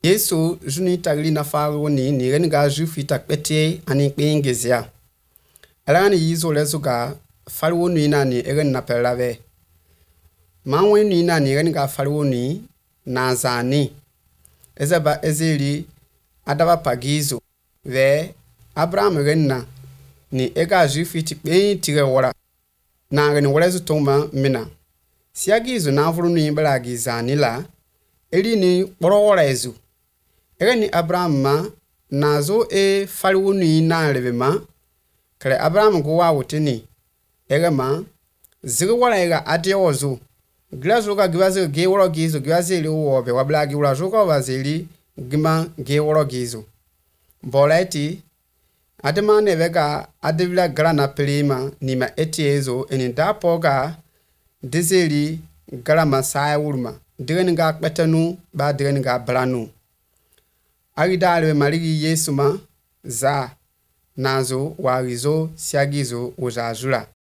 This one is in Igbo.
Yesu juni tagli na faru ni ren ga jufi tak pete ani pengezia. Alani yizo lezuga faru ni na ni ren na pelave. Manwe ni na ni ren ga faru ni na zani. Ezaba ezeli adaba pagizo. Ve Abraham ren na ni ega jufi tikpe tire wora. Na ren wora zu toma mina. Siagizo na vuru ni balagi zani la. Eli ni boro wora ezu. Ni Abraham ma nazo faru ni na lebe ma kale Abraham go wa wutini ma ziri wala ade ozo glazo ga gwaze ge woro gizo gwaze le wo be wabla gi wora joko wazeli gima ge woro gizo bolati adema ne vega adevla grana pelima ni ma etiezo eni dapoga dezeli grama sai wurma direninga kpetanu ba direninga branu Aridale marigi Yesu ma za nazo warizo siagizo ojajula.